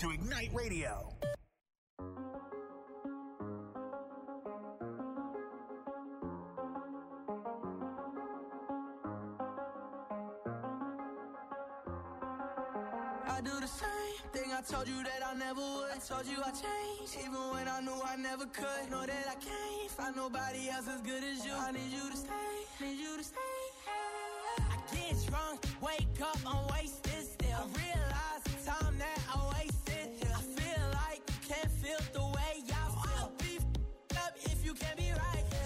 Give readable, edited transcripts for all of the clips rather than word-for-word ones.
to Ignite Radio. I do the same thing I told you that I never would. I told you I changed, even when I knew I never could. Know that I can't find nobody else as good as you. I need you to stay, need you to stay. I get drunk, wake up, I'm wasted still. I realize the time that I wasted here. I feel like you can't feel the way I feel. I'll be up if you can't be right here.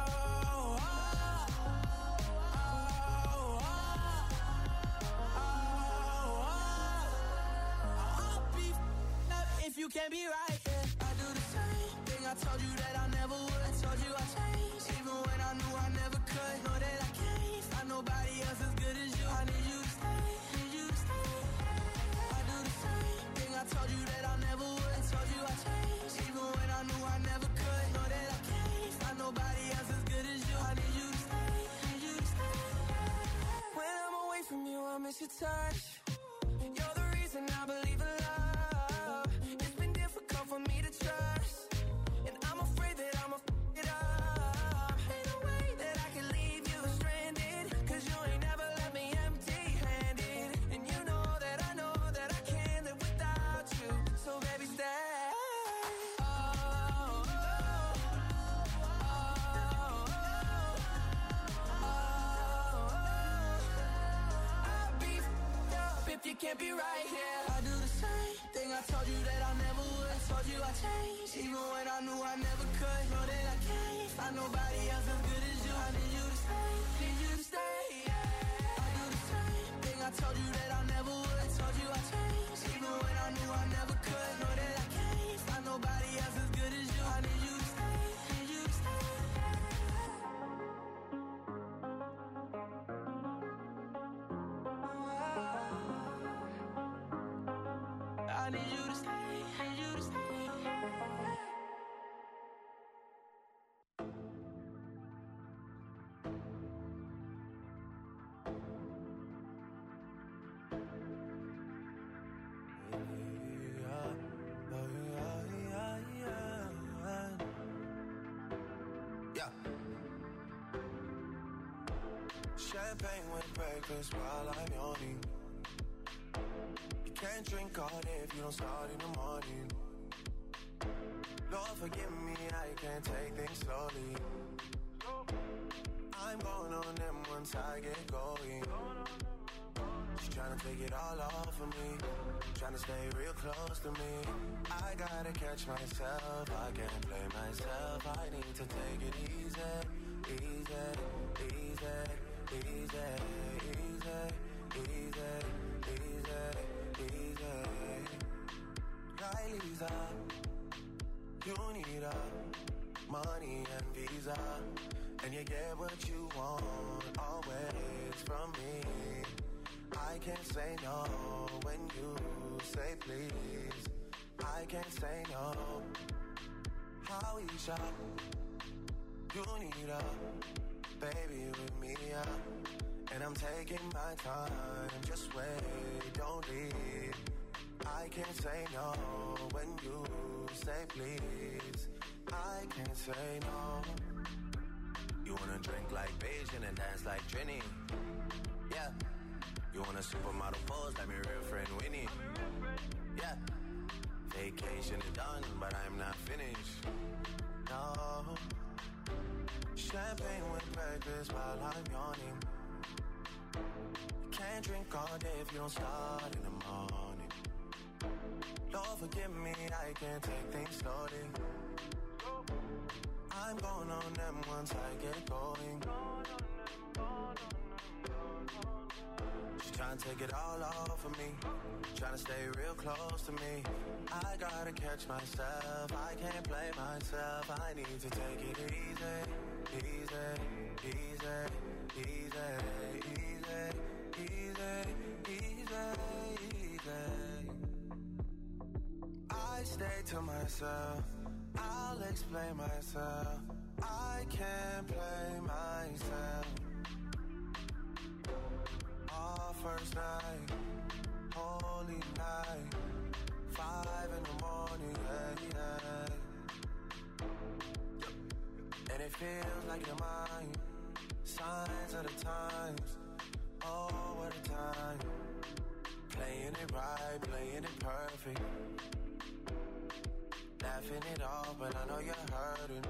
You can't be right, yeah. I do the same thing I told you that I never would. I told you I changed, even when I knew I never could. Know that I can't find nobody else as good as you. I need you to stay, need you to stay. I do the same thing I told you that I never would. I told you I changed, even when I knew I never could. Know that I can't find nobody else as good as you. I need you to stay, need you to stay. When I'm away from you, I miss your touch. You're the reason I believe in love. For me to trust, and I'm afraid that I'ma f*** it up. Ain't no way that I can leave you stranded, cause you ain't never left me empty-handed. And you know that I can't live without you. So baby, stay. I'll be f***ed up if you can't be right here. I do the same thing I told you that I never would. Told you I changed, even when I knew I never could. Know that I can't find nobody else as good as you. I need you to stay, need you to stay, yeah. I do the same thing I told you that I never would. I told you I changed, even when I knew I never could. Know that I can't find nobody else as good as you. I need you to stay, need you to stay. I need you to stay, need you to stay. Yeah. Champagne with breakfast while I'm yawning. Can't drink all day if you don't start in the morning. Lord forgive me, I can't take things slowly. I'm going on them once I get going. She's trying to take it all off of me, trying to stay real close to me. I gotta catch myself, I can't play myself. I need to take it easy, easy, easy, easy, easy, easy, easy. Right, Lisa, you need money and visa, and you get what you want always from me. I can't say no when you say please. I can't say no. How you shop? You need baby with me, and I'm taking my time. Just wait, don't leave. I can't say no when you say please. I can't say no. You wanna drink like Beijing and dance like Trini? Yeah. You want a supermodel pose like my real friend Winnie? Yeah. Vacation is done, but I'm not finished. No. Champagne with breakfast while I'm yawning. Can't drink all day if you don't start in the morning. Lord forgive me, I can't take things slowly. I'm going on them once I get going. She's trying to take it all off of me, trying to stay real close to me. I gotta catch myself, I can't play myself. I need to take it easy, easy, easy, easy, easy, easy, easy. I stay to myself, I'll explain myself. I can't play myself. Our first night, holy night, 5 like you're mine. Signs of the times. Oh, what a time. Playing it right, playing it perfect. Laughing it off, but I know you're hurting.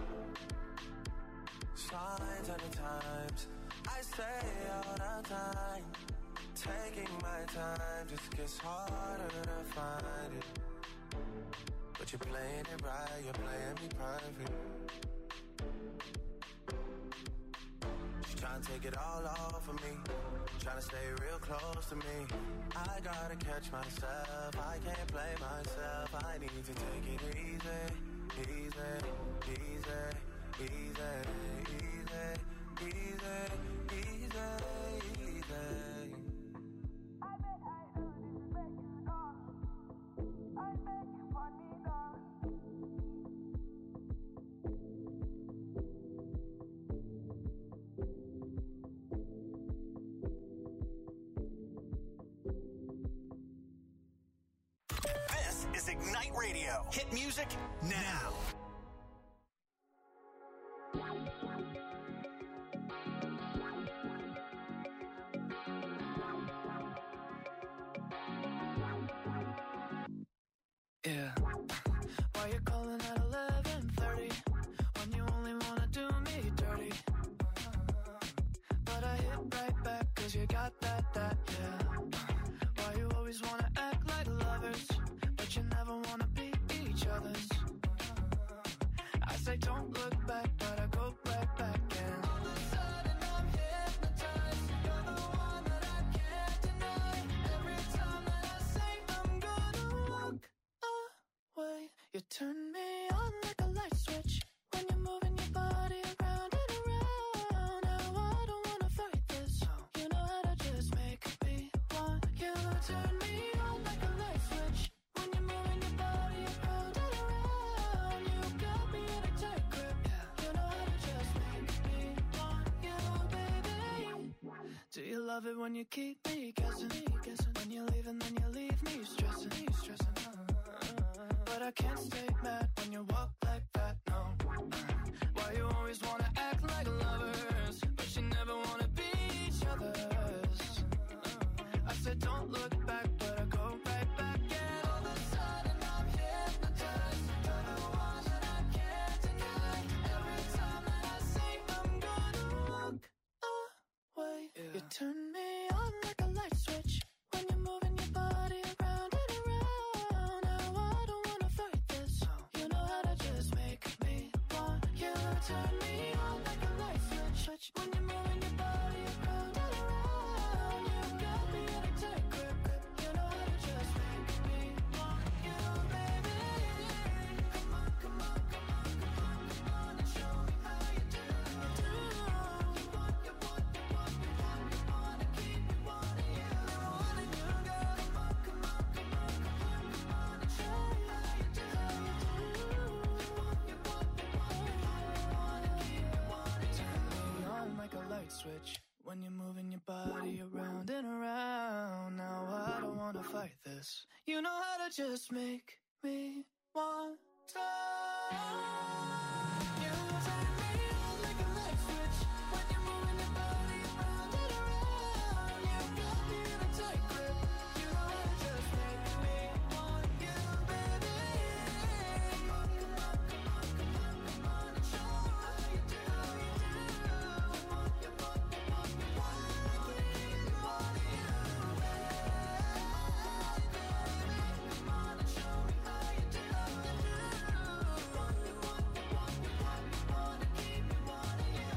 Signs of the times. I say all the time. Taking my time just gets harder to find it. But you're playing it right, you're playing me perfect. She's trying to take it all off of me, trying to stay real close to me. I gotta catch myself, I can't play myself. I need to take it easy, easy, easy, easy, easy, easy, easy, easy. Ignite Radio. Hit music now. Yeah. Why you calling at 11:30 when you only wanna do me dirty? But I hit right back 'cause you got that, yeah. Why you always wanna act like lovers? You never wanna be each other's. I say don't look back, but I go right back and all of a sudden I'm hypnotized. You're the one that I can't deny. Every time that I say I'm gonna walk away, you turn me on like a light switch when you're moving your body around and around. Now I don't wanna fight this. You know how to just make me want you. Turn me on like a light switch. When you're moving your body around and around, you got me in a tight grip. You know how to just make me want you, baby. Do you love it when you keep me guessing? When you leave and then you leave me stressing. But I can't stay mad when you walk like that, no. Why you always wanna act like lovers, but you never wanna be each other's? I said don't look back, but I go right back and all of a sudden I'm hypnotized. You're the one that I can't deny. Every time that I say I'm gonna walk away, you turn me on like a light switch when you're moving your body around and around. Now I don't wanna fight this. You know how to just make me want you. Turn me on like a light switch when you're moving your body around and around. You got me in a tight grip. You know how to just make me want you, baby. Come on, come on, come on, come on, come on and show me how you do. You want, you want, you want, you want, you wanna keep me wanting you. Wanting you, girl. Come on, come on, come on, come on, come on and show me how you do. You want, you want, you want, you want, you wanna keep me wanting you. Turn me on like a light switch when you're moving your body around and around. Now I don't wanna fight this. You know how to just make me want to. You turn me on like a light switch when you're moving your body around and around. You got me in a tight grip. You know how to just make me want you, baby. Come on, come on, come on, come on, come on and show me how you do. You want, you want, you want, you want, you wanna keep me wanting you, baby. Come on and show me how you do. You want, you want, you want, you want, you wanna keep me wanting you.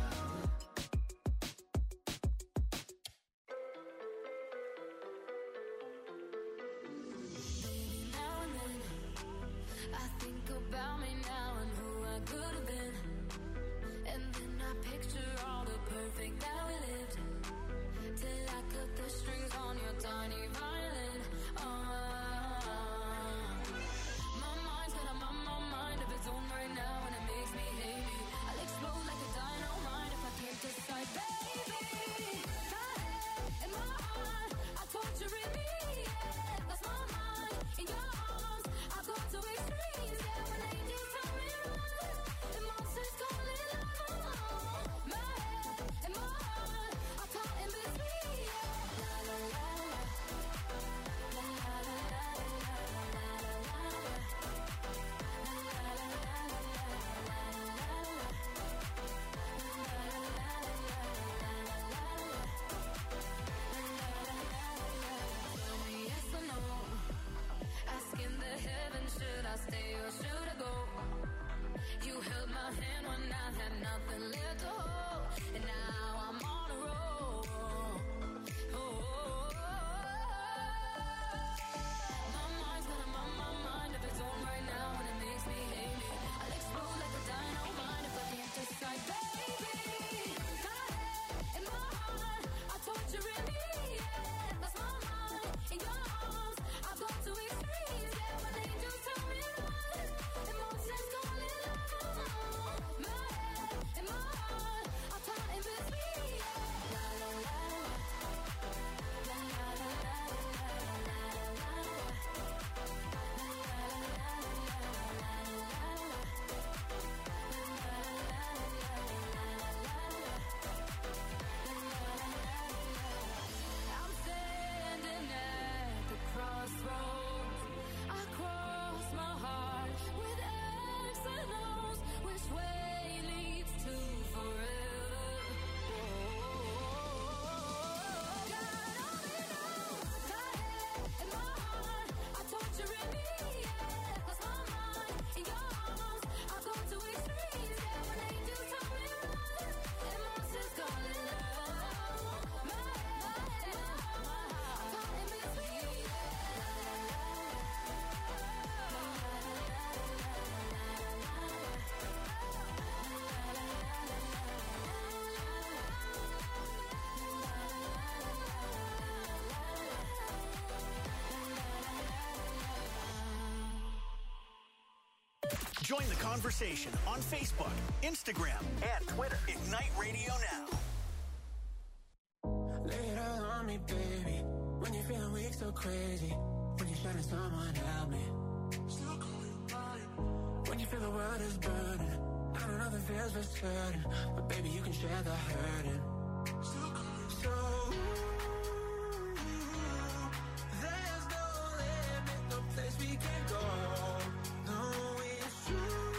Now and then, I think about me now and who I could have been. And then I picture all the perfect that we lived. Till I cut the strings on your tiny violin. My mind's got a mind of its own right now, and it makes me hate me. I'll explode like a dynamite if I can't decide, baby. My head and my heart are torturing me. Yeah, that's my mind in your arms. I go to extremes. Yeah, when angels tell me run, the monsters calling out. hand when I had nothing left to hold. And now I'm on a roll. My mind's got a mind of its own right now, and it makes me hate me. I'll explode like a dynamite if I can't decide, baby. My head and my heart are torturing me. Yeah, that's my mind in your arms. I've got to extremes. Yeah, when angels tell me run, emotions calling out. My head and my heart are caught in between. Yeah, la la la, la la la la la la la. I'm standing at the crossroads. I cross my heart with X's and O's. Which way leads to forever? God only knows. My head and my heart are torturing me. Yeah, that's my mind in your arms. I go to extremes. Yeah, when angels tell me run, emotions calling out. My head and my heart are caught in between. Join the conversation on Facebook, Instagram, and Twitter. Ignite Radio Now. Lay it all on me, baby. When you're feeling weak, so crazy. When you're shutting someone, help me. When you feel the world is burning, I don't know the feels for certain, but baby, you can share the hurting. So there's no limit, no place we can go. No, it's true.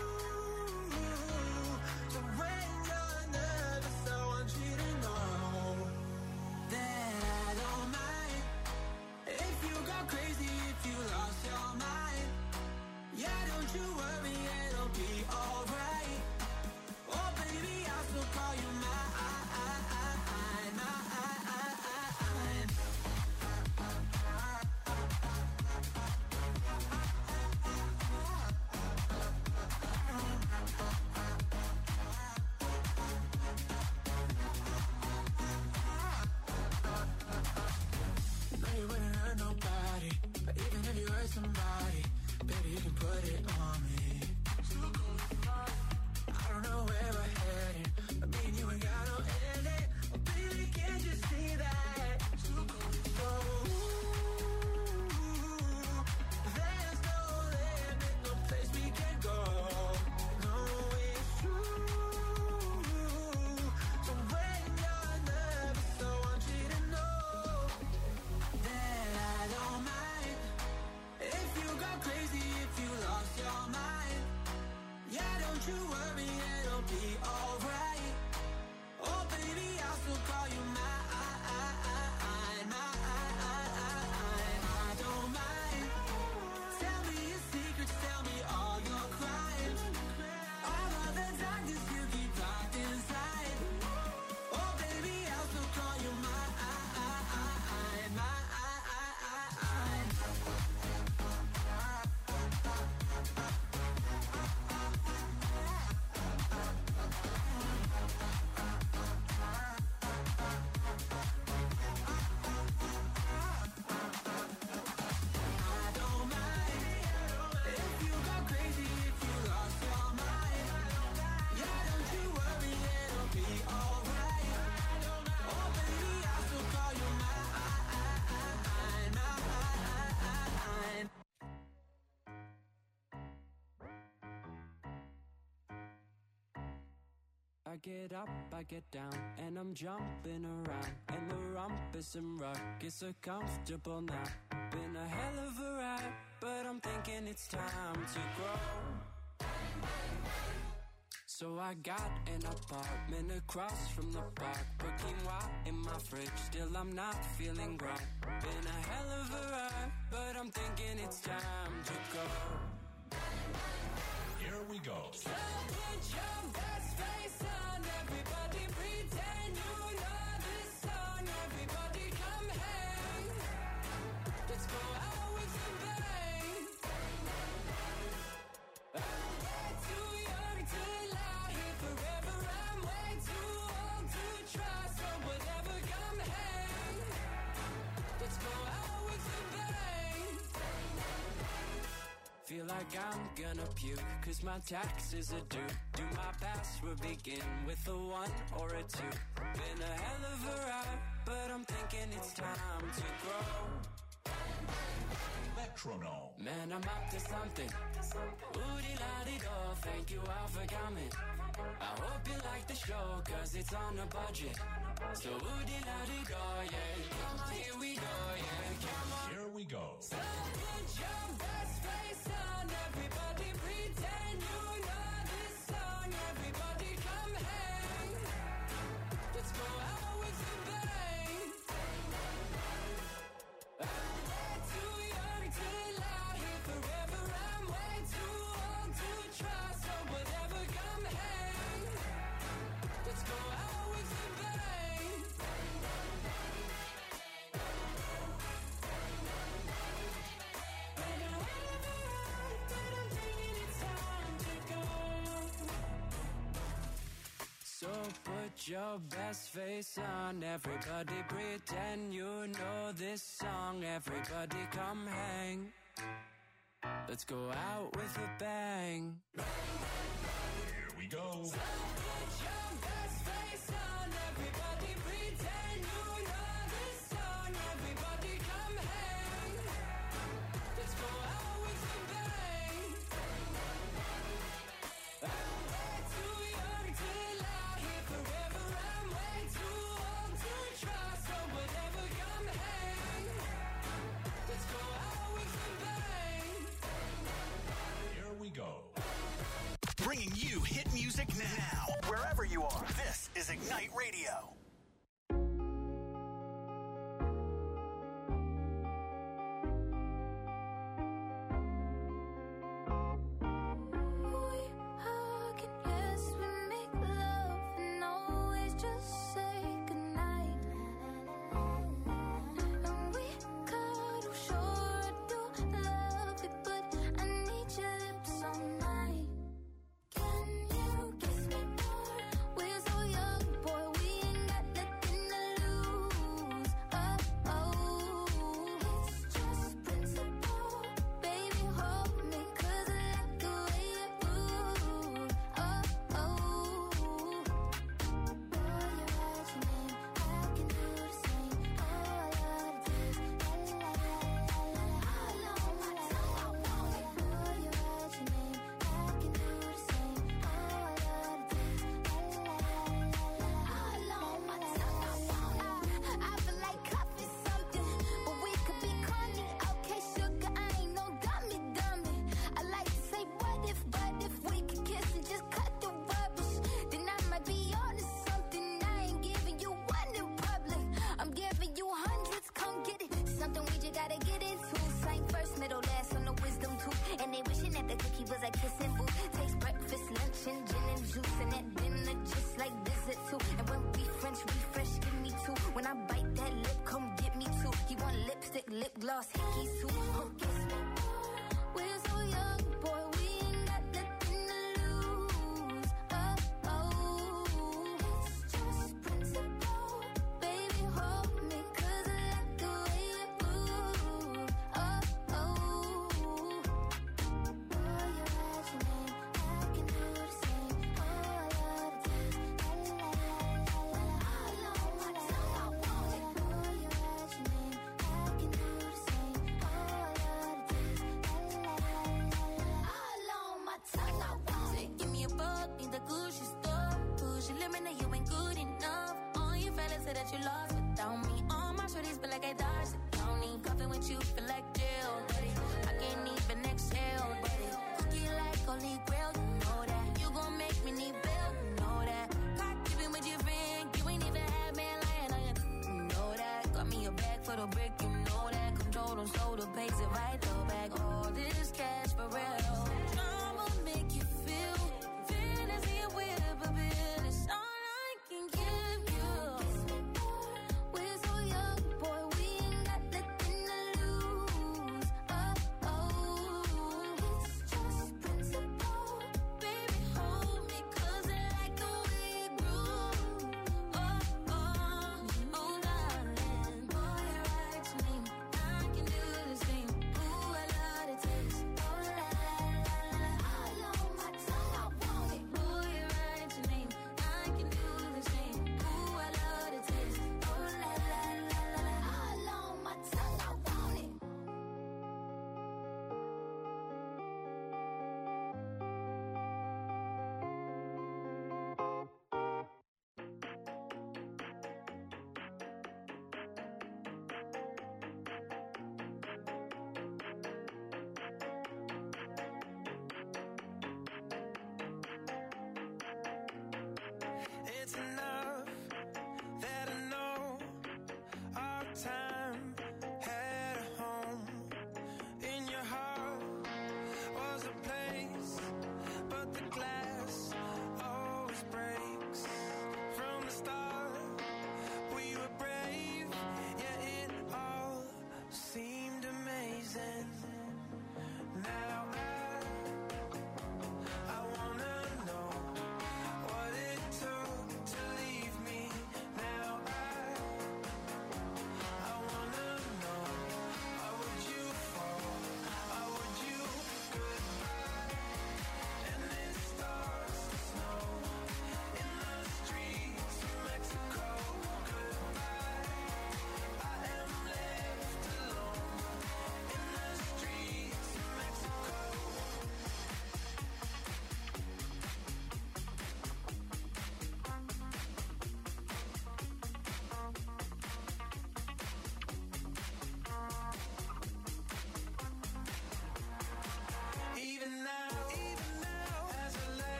So when you're nervous, I want you to know that I don't mind if you go crazy, if you lost your mind. Yeah, don't you worry, it'll be alright. Oh baby, I'll still call you mine. No, you wouldn't hurt nobody, but even if you hurt somebody, baby, you can put it on me. I don't know where we're headed, but me and you ain't got no ending. Oh, baby, can't you see that? So, there's no limit, no place we can go. No, it's true. So when you're nervous, I want you to know that I don't mind if you go crazy, if you lost your mind. Yeah, don't you worry, it'll be alright. Oh baby, I'll still call you mine. I don't mind. Tell me your secrets, tell me all your crimes. All of the darkness you keep locked inside. Oh baby, I'll still call you mine. I get up, I get down, and I'm jumping around. And the rumpus and rug is so comfortable now. Been a hell of a ride, but I'm thinking it's time to grow. So I got an apartment across from the park. Put quinoa in my fridge, still I'm not feeling right. Been a hell of a ride, but I'm thinking it's time to go. Here we go. So put your best face on, everybody pretend you know this song. Everybody come hang. Let's go out with a bang. I'm way too young to lie here forever. I'm way too old to try. So whatever, come hang. Let's go out with a bang. Feel like I'm gonna puke, cause my taxes are due. Do my password begin with a 1 or a 2? Been a hell of a ride, but I'm thinking it's time to grow. Metronome. Man, I'm up to something. Ooh-dee-la-dee-do, thank you all for coming. I hope you like the show, cause it's on a budget. So ooh-dee-la-dee-do, yeah. Come on, here we go, yeah. Come on. Here we go. So put your best face on, everybody pretend you know this song. Everybody come hang. Let's go out with a bang. I'm way too young to lie here forever. I'm way too old to try. So whatever, come hang. Let's go out with a bang. Been a hell of a ride, but I'm thinking it's time to go. So put your best face on, everybody pretend you know this song. Everybody come hang. Let's go out with a bang. Here we go. Put your best face on, everybody pretend you know this song. Everybody come hang. Let's go out with a bang. I'm way too young to lie here forever. I'm way too old to try. So whatever, come hang. Let's go out with a bang. Here we go. Bringing you hit music now. Wherever you are, this is Ignite Radio. We hug and yes, we make love and always just say goodnight. And we cuddle, sure I do love it, but I need your lips all night. Can you kiss me more? We're so young, boy, we ain't got nothing to lose. Oh, it's just principle. Baby, hold me, 'cause I like the way you move. Oh, boy, you write your name, I can do the same. Oh, I love to dance, la la la la la la. All on my tongue, I want it. Boy, you write your name, I can do the same. Oh, I love to dance, la la la la la. All on my tongue, I want it. I feel like coffee something, but we could be corny. Okay, sugar, I ain't no dummy. I like to say but if we could kiss and just cut the rubbish, then I might be on to something. I ain't giving you one in public, I'm giving you hundreds, come get it. Something we just gotta get into. Same first, middle, last on the wisdom tooth. And they wishing that the cookie was a kissing booth. Takes breakfast, lunch, and gin and juice. And at dinner, just like visit too. And when we French refresh, give me two. When I bite that lip, come get me two. He want lipstick, lip gloss, hickeys too. Oh, kiss me more. We're so young, boy, we ain't got nothing to lose. Oh, it's just principle. Baby, hold me, 'cause I like the way you move. Oh, boy, you write your name, I can do the same. Oh, I love to dance, la la la la la. All on my tongue, I want it. Boy, you write your name, I can do the same. Oh, I love to dance, la la la la la. All on my tongue, I want it. Give me a buck, need the Gucci store. Push your limit, now you ain't good enough. All your fellas say that you lost without me. All my shorties feel like I dodged the county. Cuffing with you feel like jail, daddy. I can't even exhale, daddy. Cookie like holy grail, you know that. You gon' make me need bail, you know that. Caught keeping with your friend, you ain't even had man lying on you, you know that. Got me a bag for the brick, you know that. Control them, so the pays it right, though back. All this cash for real. I'ma make you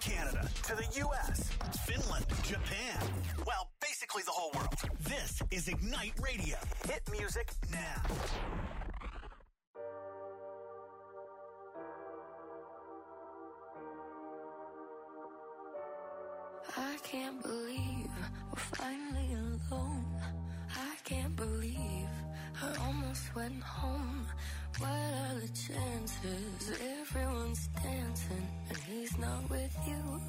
Canada to the U.S., Finland, Japan. Well, basically the whole world. This is Ignite Radio. Hit music now. I can't believe we're finally alone. I can't believe I almost went home. What are the chances? Everyone's dancing and he's not with you.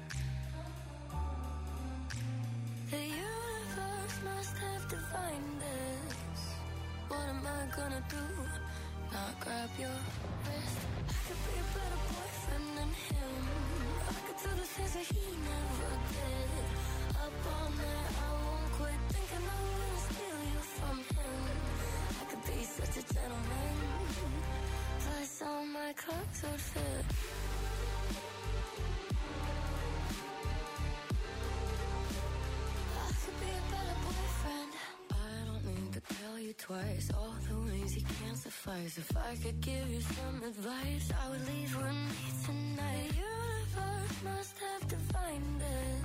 The universe must have divined this. What am I gonna do? Not grab your wrist. I could be a better boyfriend than him. I could do the things that he never did. Up all night, I won't quit thinking I'm gonna steal you from him. I could be such a gentleman. Plus all my clothes would fit. I could be a better boyfriend. I don't need to tell you twice all the ways he can't suffice. If I could give you some advice, I would leave with me tonight. The universe must have divined it.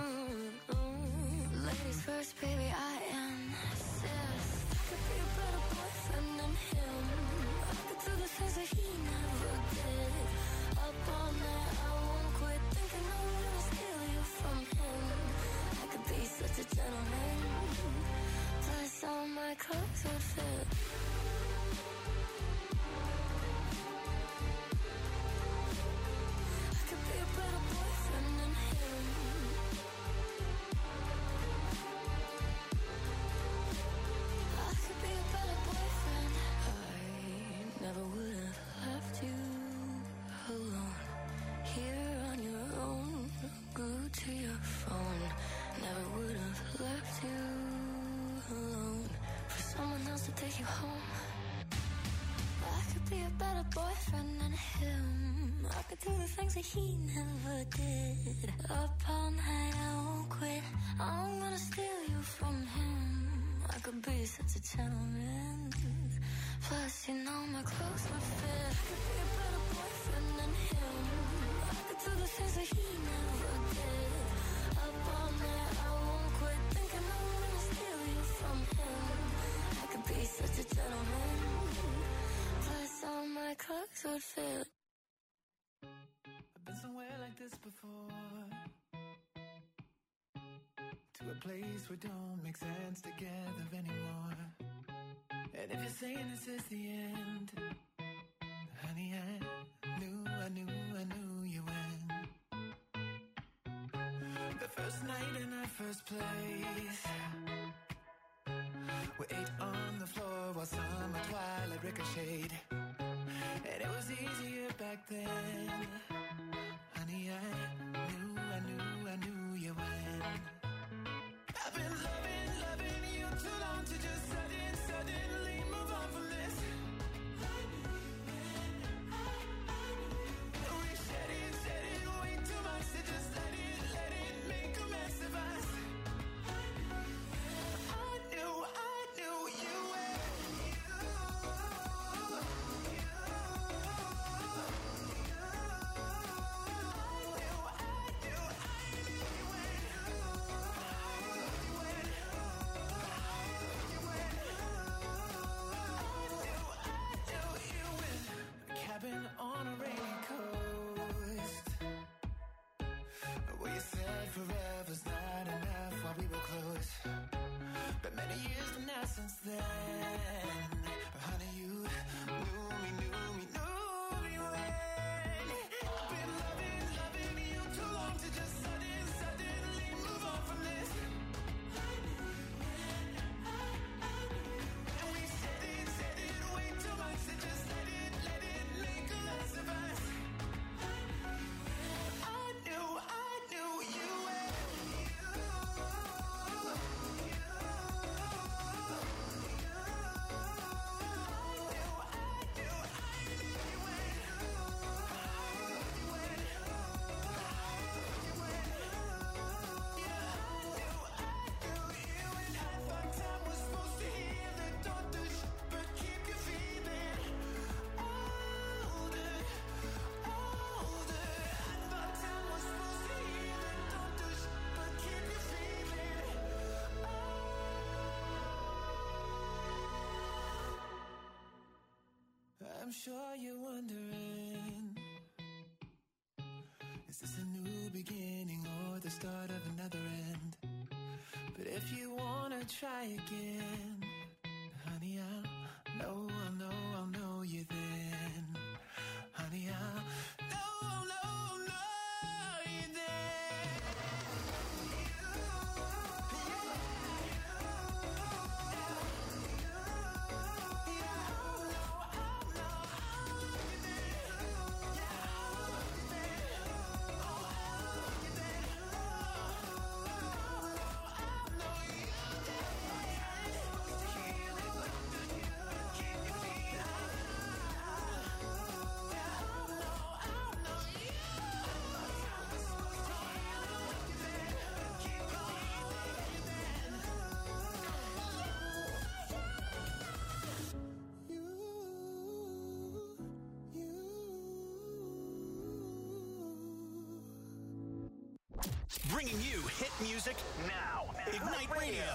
Ladies first, baby, I insist. I could be a better boyfriend than him. I could do the things that he never did. Up all night, I won't quit thinking I'm gonna steal you from him. I could be such a gentleman. Plus all my clothes would fit. I could be a better boyfriend than him. I could be a better boyfriend. I never would have left you alone. Here on your own, glued to your phone. Never would have left you alone for someone else to take you home. I could be a better boyfriend than him. I could do the things that he never did. Up all night, I won't quit. I'm gonna steal you from him. I could be such a gentleman. Plus, you know my clothes would fit. I could be a better boyfriend than him. I could do the things that he never did. Up all night, I won't quit thinking I'm gonna steal you from him. I could be such a gentleman. Plus, all my clothes would fit. I've been somewhere like this before. To a place where don't make sense together anymore. And if you're saying this is the end, honey, I knew you went. The first night in our first place, we ate on the floor while summer twilight ricocheted. And it was easier back then. Honey, I knew you went. I've been loving you too long to just suddenly move on from this. We shedding way too much to just let it make a mess of us. I knew I'm sure you're wondering, is this a new beginning or the start of another end? But if you wanna try again, honey, I'll know you then. Honey, I'll know you then. Bringing you hit music now. Ignite Radio.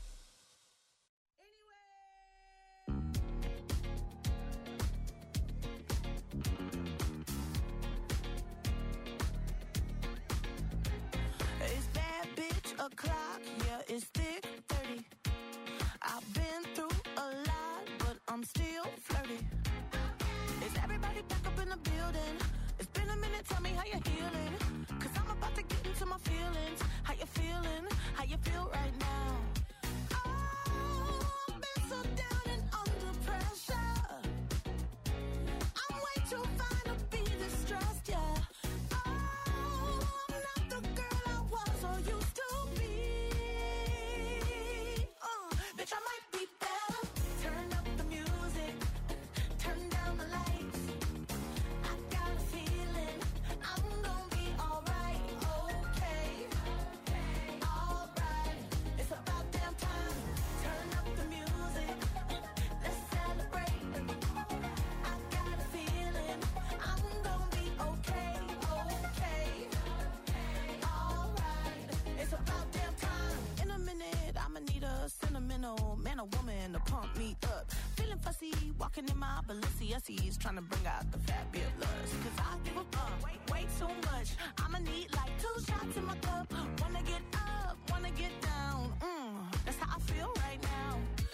It's bad bitch o'clock, yeah, it's thick 30. I've been through a lot, but I'm still flirty. Is everybody back up in the building? It's been a minute, tell me how you're healing. Cause I'm about to get into my feelings. How you feeling? How you feel right now? Oh, I've been so down and under pressure. I'm way too fine to be distressed, yeah. Oh, I'm not the girl I was or used to be. Bitch, I might be better. Turn up the music, turn down the lights. I got a feeling I'm gonna be alright, okay, alright. It's about damn time. Turn up the music, let's celebrate. I got a feeling I'm gonna be okay, alright. It's about damn time. In a minute, I'ma need a sentimental man or woman to pump me up. Feeling fussy, walking in my Balenciennes, trying to bring out the fat bit lust. Cause I give a fuck way too much. I'ma need like 2 shots in my cup. Wanna get up, wanna get down. That's how I feel right now.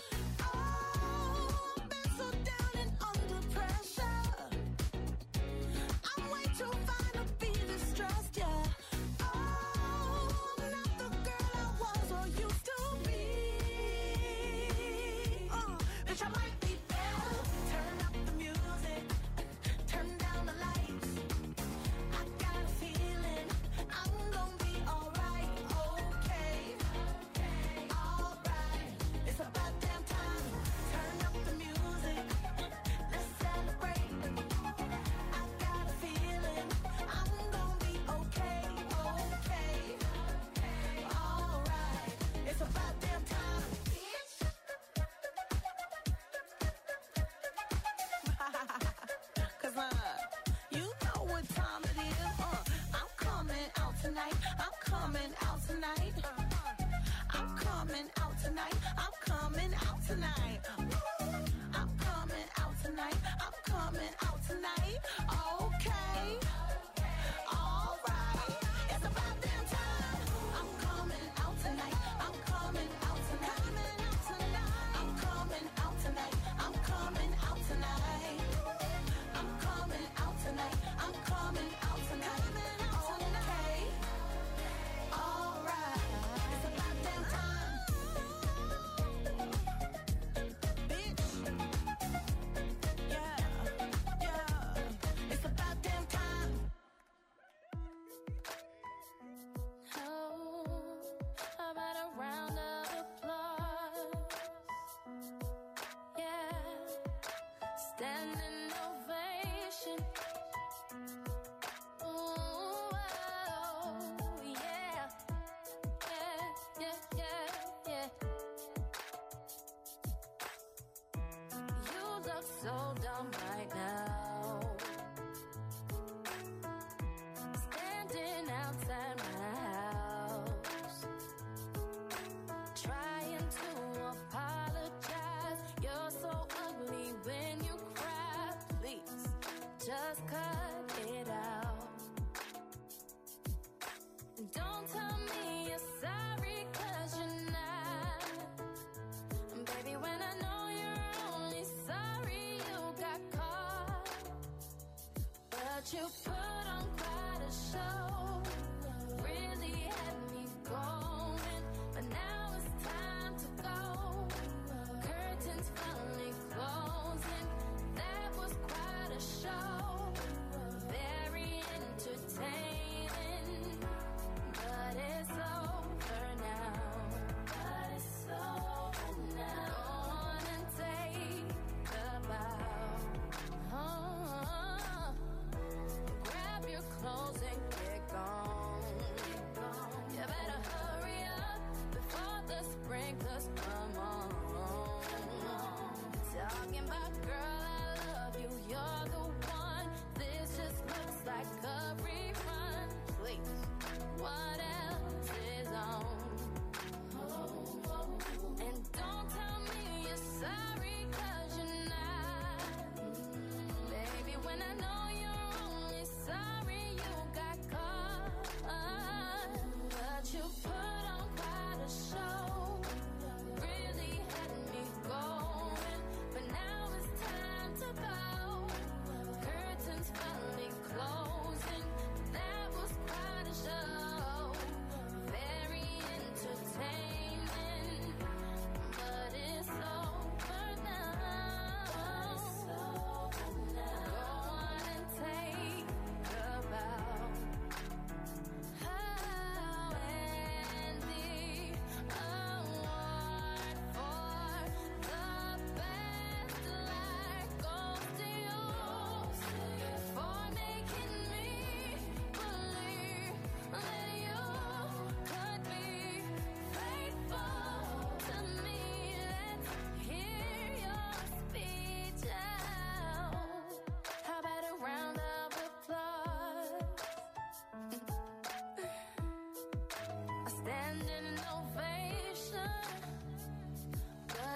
Oh, I've been so down and under pressure. I'm way too fine to be distressed, yeah. Oh, I'm not the girl I was or used to be. Bitch, I might be better. Turn up the music, turn down the lights. I got a feeling I'm gonna be alright, okay, alright. It's about damn time. Turn up the music, let's celebrate. I got a feeling I'm gonna be okay, alright. It's about damn time. Cause you know what time it is. I'm coming out tonight. I'm coming out tonight. I'm coming out tonight. I'm coming out tonight. I'm coming out tonight. I'm coming out tonight. Okay. Alright. It's about damn time. I'm coming out tonight. I'm coming out tonight. I'm coming out tonight. I'm coming out tonight. I'm coming out tonight. I'm coming out tonight. Okay. Alright. It's about damn time. Bitch. Yeah. It's about damn time. Oh, how about a round of applause? Yeah, standing ovation. Ooh, oh, yeah, yeah. You look so dumb right now. Standing outside my house, trying to apologize. You're so ugly when you cry. Please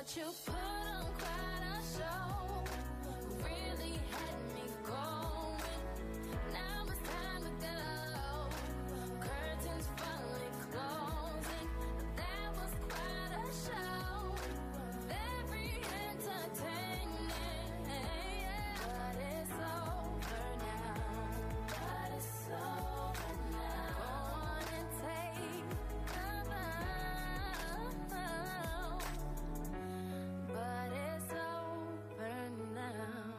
But you put on quite a show, really had me going. Now it's time to go. Curtains finally closing. That was quite a show, very entertaining. But it's over now. But it's over now. Go on and take the bow. But it's over now.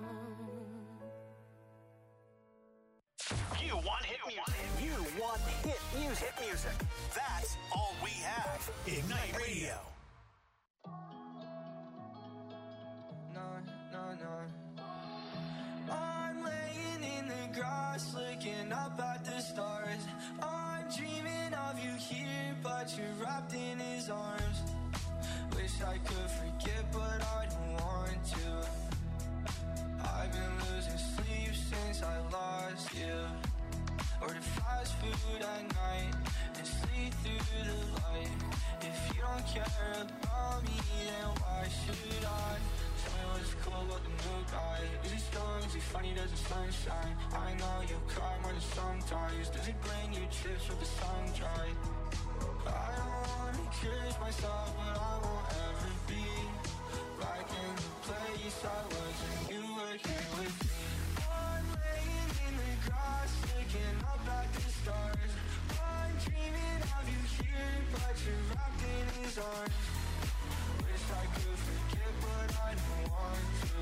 You want hit music. You want hit music. Hit music. That's all we have. Ignite Radio. I'm laying in the grass, looking up at the stars. I'm dreaming of you here, but you're wrapped in his arms. Wish I could forget, but I don't want to. I've been losing sleep since I lost you. Order fast food at night and sleep through the light. If you don't care about me, then why should I? Tell me what's cool about the new guy. Is he strong? Is he funny? Does the sun shine? I know you cry more than sometimes. Does he bring you chips with the sun dry? I don't wanna curse myself, but I won't ever be back in the place I was when you were here with me. I'm laying in the grass, looking up at the stars. I'm dreaming of you here, but you're wrapped in his arms. Wish I could forget, but I don't want to.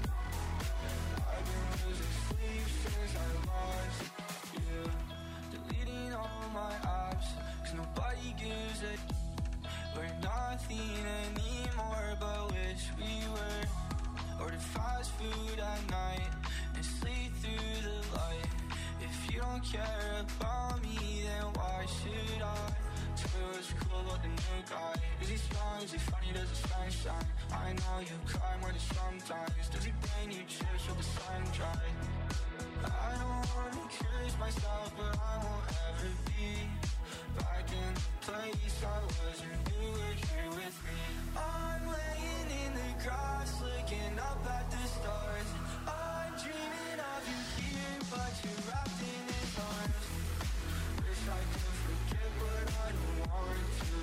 I've been losing sleep since I lost you. Deleting all my apps, 'cause nobody gives a. We're nothing anymore, but wish we were. Order fast food at night and sleep through the light. If you don't care about me, then why should I? Tell me what's cool about the new guy. Is he strong? Is he funny? Does the sun shine? I know you cry more than sometimes. Does he bring you chips with the sun dry? I don't wanna curse myself, but I won't ever be back in the place I was when you were here with me. I'm laying in the grass, looking up at the stars. I'm dreaming of you here, but you're wrapped in his arms. Wish I could forget, but I don't want to.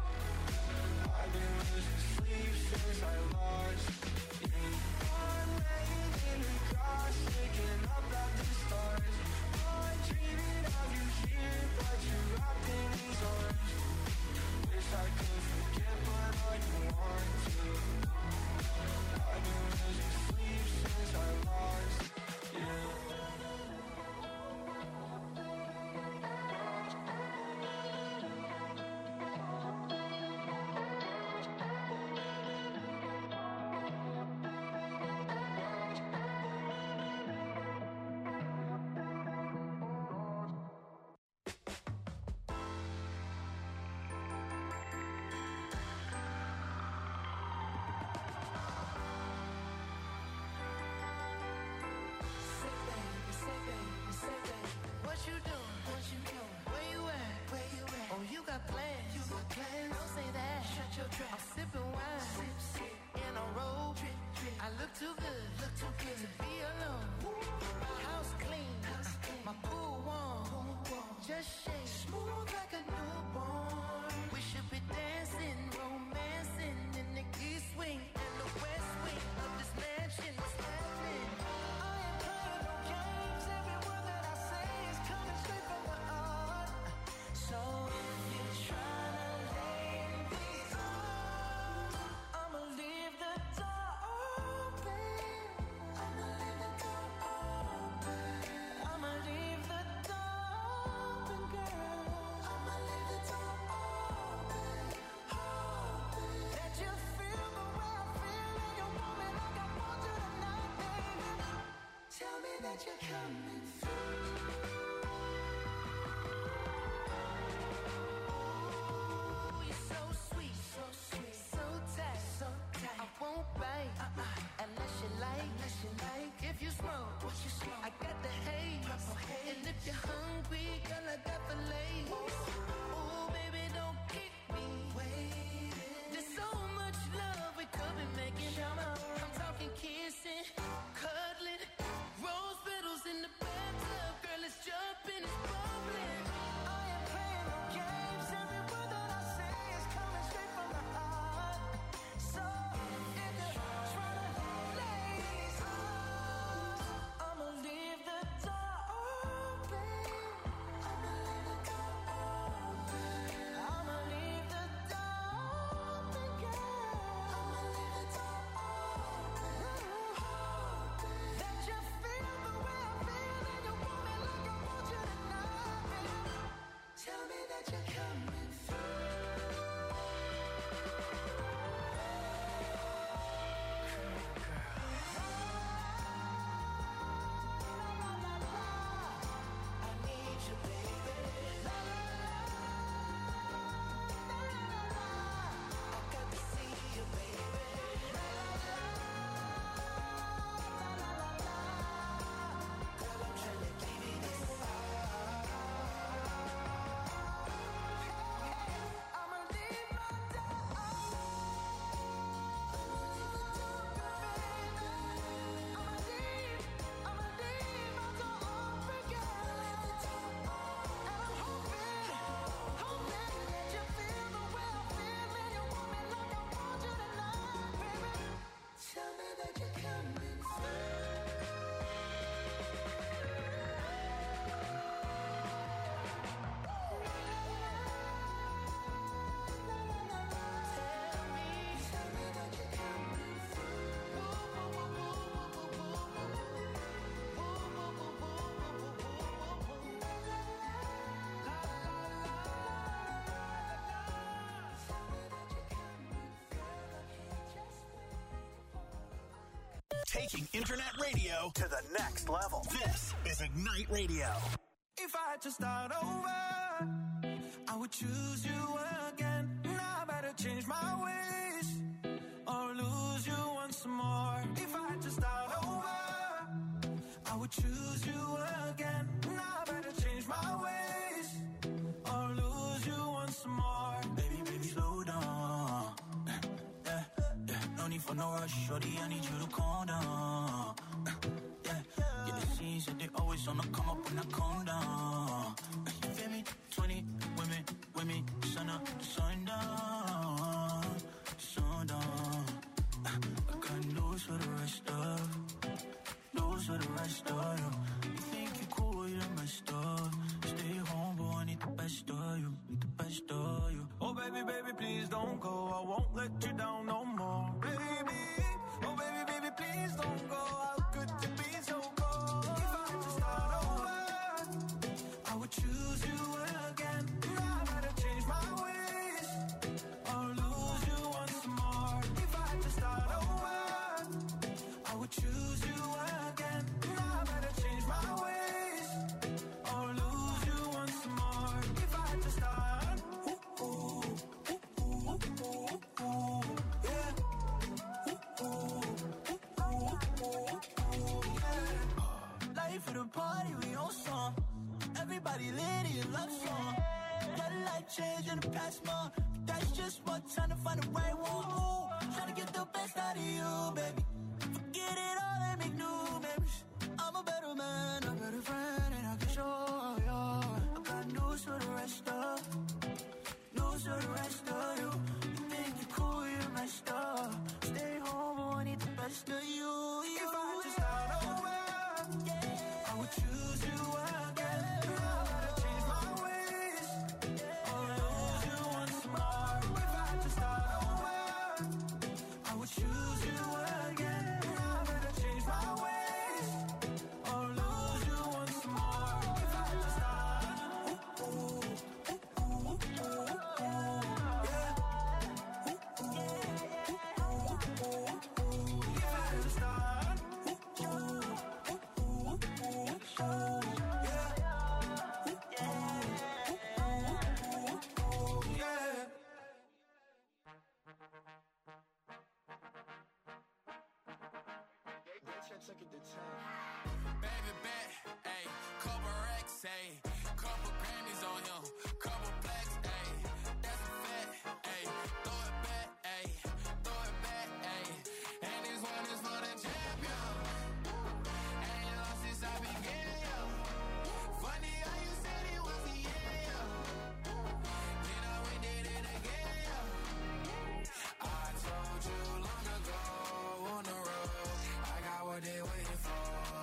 I've been losing sleep since I lost you. I'm laying in the grass, looking up at the stars. I'm dreaming of you here, but you're wrapped in his arms. Wish I could forget, but I don't want to. I've been losing sleep since I lost you. What you doing? What you doing? Where you at? Where you at? Oh, you got plans. You got plans. Don't say that. Shut your trap. I'm sipping wine. Sip, sip. In a robe. Drip, drip. I look too good. Look too good to be alone. My house clean. House clean. My pool warm. Pool warm. Just shake. Smooth like a newborn. We should be dancing, romancing in the east wing and the west wing of this mansion. What's happening? I am playing no games. Every word that I say is coming straight from the heart. So if you're trying to lay in these arms, I'ma leave the door open. I'ma leave the door open. I'ma leave the door open, girl. I'ma leave the door open. That you feel the way I feel and you want me like I want you tonight, baby. Tell me that you're coming through. Ooh, you're so sweet, so sweet, so tight, so tight. I won't bite unless you like, If you smoke, what you smoke? I got the haze. And if you're hungry, girl, I got the lace. Ooh, baby, don't keep me waiting. There's so much love we could be Taking internet radio to the next level. This is Ignite Radio. If I had to start over, I would choose you again. Now I better change my ways or lose you once more. If I had to start over, I would choose you again. Now I better change my ways or lose you once more. Baby, slow down. No need for no rush, shorty, I need you to calm down. Get the scenes that they always on the come up when I calm down. You feel me? 20 women, sun up, sundown. I got lose for the rest of you. You think you're cool, you're messed up. Stay home, but I need the best of you. Oh baby, please don't go. I won't let you down no more, baby. Oh baby, please don't go. How could you be so cold? If I had to start over, I would choose you again. Now I gotta change my ways or lose you once more. If I had to start over, I would choose you again. Now I gotta change my ways or lose you once more. If I had to start, life for the party, we on song. Everybody lit in love song. Got a life change in the past month. That's just what time to find the right one. Trying to get the best out of you, baby. Forget it all and make new memories. I'm a better man, a better friend, and I can show you. I got news for the rest of you. You think you're cool, you're messed up. Stay home, but I need the best of you. If I had to start over, I would choose you again. I gotta change my ways or lose you once more. If I had to start over, I would choose you again. I gotta change my ways or lose you once more. If I had to start, Baby bet, ayy, couple racks, ayy, couple Grammys on him, couple blacks, ayy, that's a fact, ayy, throw it back, ayy, and this one is for the champion, ain't lost since I began, yo, funny how you said it was a yeah, yo, then I went did it again, yo, I told you long ago on the road, I got what they waiting for.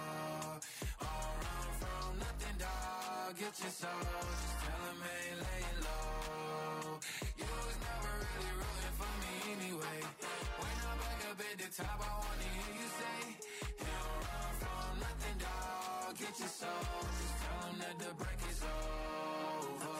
Get your soul, just tell him I ain't laying low. You was never really rooting for me anyway. When I'm back up at the top, I wanna hear you say, he don't run from nothing, dog. Get your soul, just tell him that the break is over.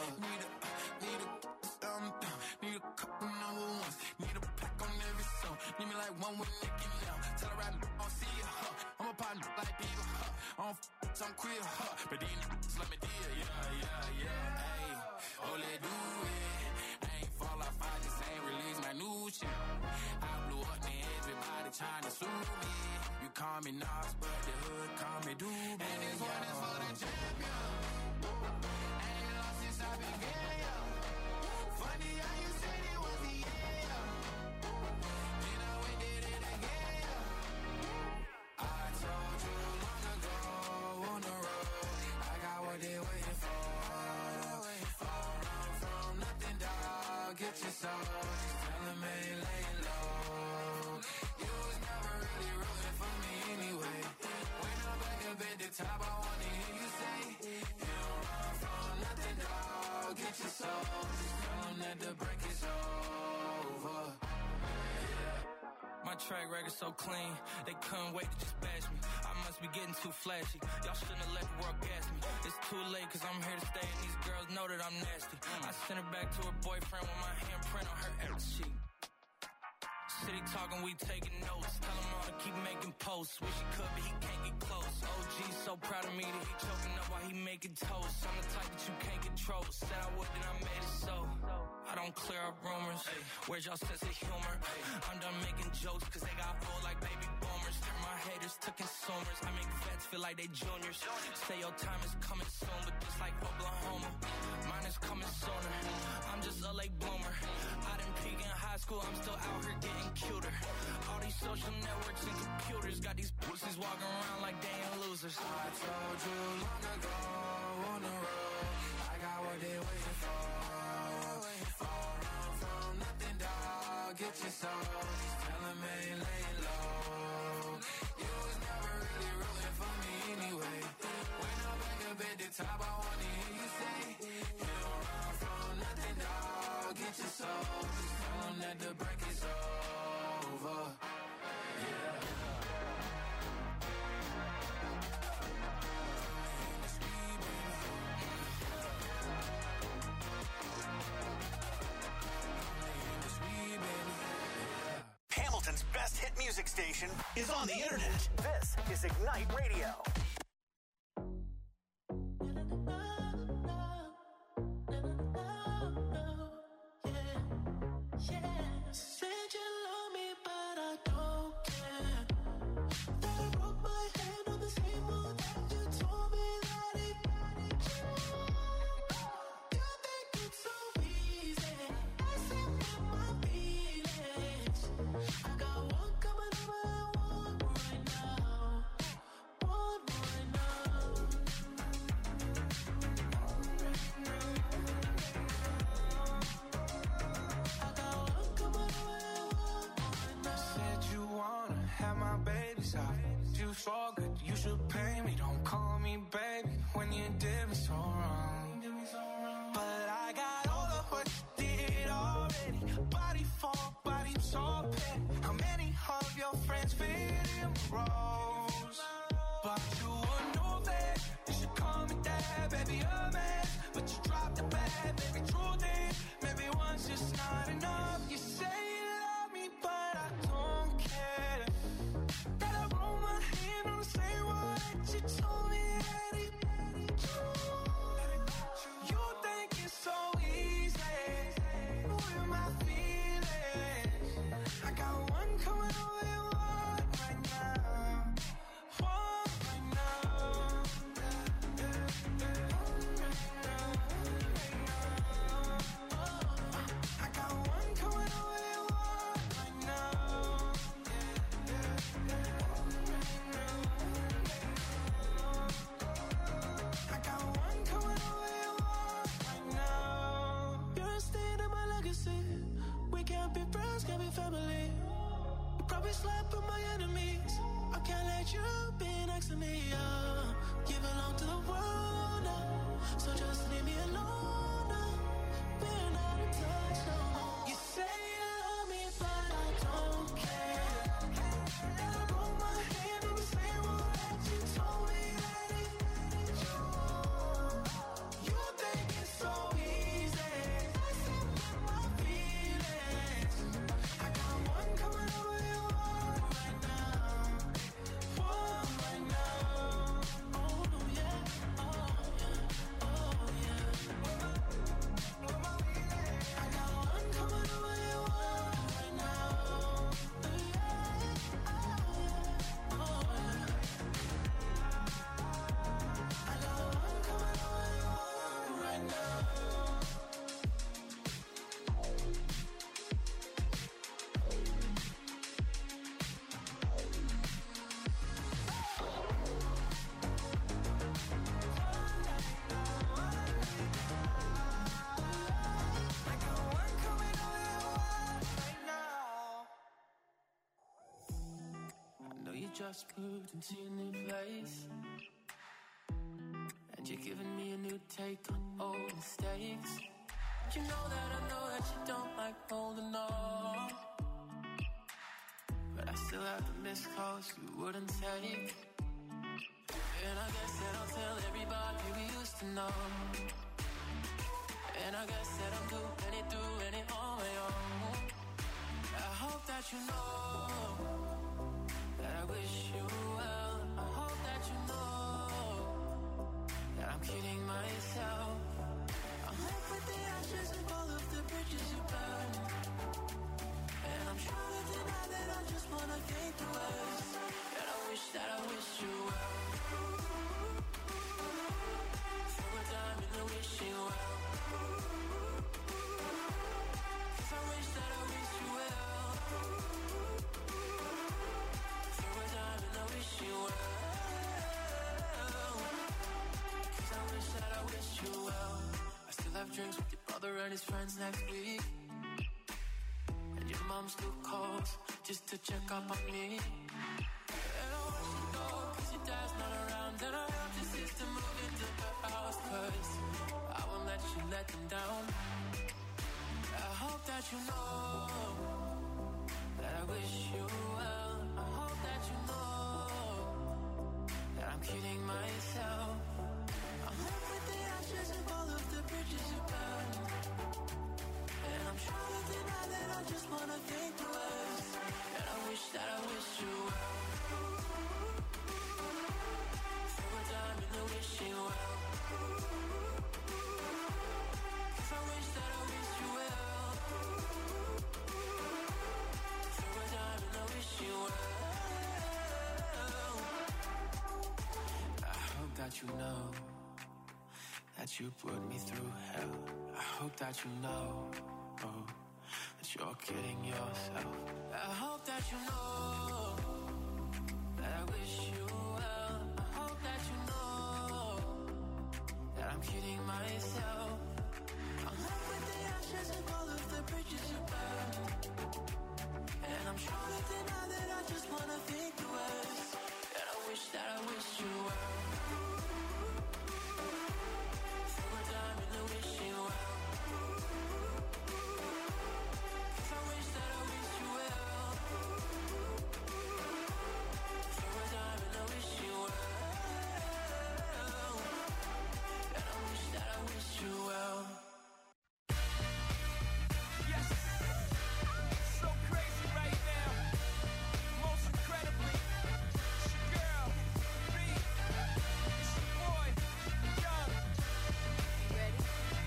Need a couple number ones. Need a pack on every song. Need me like one with Nicky now. Tell her I'll see you, I'm a partner like Bieber, I'm queer, but these niggas let me deal, yeah, ayy, oh, let's do it, I ain't fall off, I just ain't release my new shit, I blew up and everybody trying to sue me, you call me Nas, but the hood call me Doobie, and this one is for the champion, ain't lost since I began, yo, funny how you said it was the yeah, yo, then I went did it again, yo, I told you long ago on the road, I got what they waiting for. All run from nothing, dog. Get your soul. Just tell them I ain't laying low. You was never really rooting for me anyway. When I'm back up at the top, I wanna hear you say, you don't run from nothing, dog. Get your soul. Just tell them that the break is over. My track record so clean, they couldn't wait to just bash me. I must be getting too flashy. Y'all shouldn't have let the world gas me. It's too late cause I'm here to stay and these girls know that I'm nasty. I sent her back to her boyfriend with my handprint on her ass cheek. city talking, we taking notes. Tell him all to keep making posts. Wish he could, but he can't get close. OG so proud of me that he choking up while he making toast. I'm the type that you can't control. Said I would, then I made it so. I don't clear up rumors. Where's y'all sense of humor? I'm done making jokes, cause they got old like baby boomers. Turn my haters to consumers. I make vets feel like they juniors. Say your time is coming soon, but just like Oklahoma, mine is coming sooner. I'm just a late bloomer. I didn't peak in high school, I'm still out here getting cuter. All these social networks and computers got these pussies walking around like they ain't losers. I told you long ago on the road, I got what they waiting for. Run from nothing, dog. Get your soul. Just tell them ain't laying low. You was never really rooting for me anyway. When I'm back up at the top, I wanna hear you say, you don't run from nothing, dog. Get your soul. Just tell them that the break is over. Yeah. Hamilton's best hit music station is on the internet. This is Ignite Radio. Said you love me, but I don't care. That I broke my hand on the same one that you told me that it you think it's so easy. I said with my feelings. I got one coming over and one right now. One right now. I got one coming over and one right now. Said you wanna have my baby's eyes. You so good, you should pay me. Don't call me baby when you did me so wrong. But I got all of what you did already. Body for body, so petty. How many of your friends fit in roles? But you would know that you should call me dad, baby, a man. But you dropped the bad, baby, truth is, maybe one's just not enough. You say you love me, but I don't care. That I roll my hand on the same one that you told me that it you think it's so easy with my feelings. I got one coming over and one right now. One right now. I got one coming over and one right now. I got one coming over and one right now. You're a stain in my legacy. We can't be friends, can't be family. You probably slept with my enemies. I can't let you be next to me. You belong to the world now, so just leave me alone now. We're not in touch no more. You say you love me, but I don't care. And I broke my hand on the same one that you told me that it you think it's so easy. I said with my feelings. I got one coming over and one right now. One right now. Oh yeah, oh yeah, oh yeah. I got one coming over and one right now. Yeah, oh yeah, oh yeah. I got one coming over and one right now. I got one coming over and one right now. I know you just moved into your new place, and you're giving me a new take on old mistakes. You know that I know that you don't like holding on, but I still have the missed calls you wouldn't take. And I guess that I'll tell everybody we used to know. And I guess that I'm doing it through and it on my own. I hope that you know that I wish you well. I hope that you know that I'm kidding myself. I'm left with the ashes of all of the bridges you burned, and I'm trying to deny that I just wanna think the worst. And I wish that I wish you well. Throw a dime in the wishing well. 'Cause I wish that I wish you well. Throw a dime in the wishing well. 'Cause I wish that I wish you well. I still have drinks with your brother and his friends next week, and your mom still calls just to check up on me. And I want you to know, 'cause your dad's not around, and I want your sister move into her house, 'cause I won't let you let them down. I hope that you know that I wish you well. I hope that you know that I'm kidding myself. I'm left with the ashes of all of the bridges you burned, and I'm trying to deny that I just wanna think the worst. And I wish that I wish you well. Throw a dime in the wishing well. 'Cause I wish that I wish you well. Throw a dime in the wishing well. I hope that you know that you put me through hell. I hope that you know, oh, that you're kidding yourself. I hope that you know that I wish you well. I hope that you know that I'm kidding myself. I'm left with the ashes of all of the bridges you burned, and I'm trying to deny that I just wanna think the worst. And I wish that I wish you well. Throw a dime in the wishing well. 'Cause I wish that I wish you well. Throw a dime in the wishing well. And I wish that I wish you well. Yes, so crazy right now. Most incredibly, it's your girl, B. It's your boy, Young. You ready?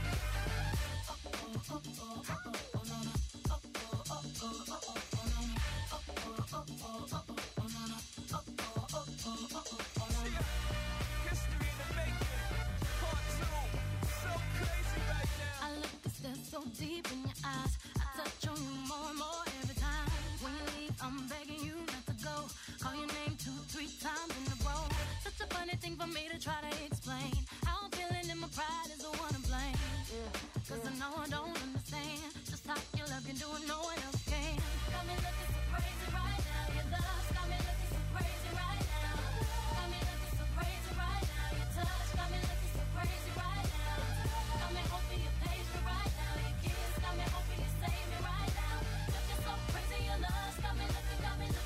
History in the making, part 2. So crazy right now. I look and stare so deep in your eyes. I touch on you more and more every time. When you leave, I'm begging you not to go. Call your name 2-3 times in a row. Such a funny thing for me to try to explain. How I'm feeling and my pride is the one to blame. Cause I know I don't understand just how your love can do it, no one else can. Got me looking so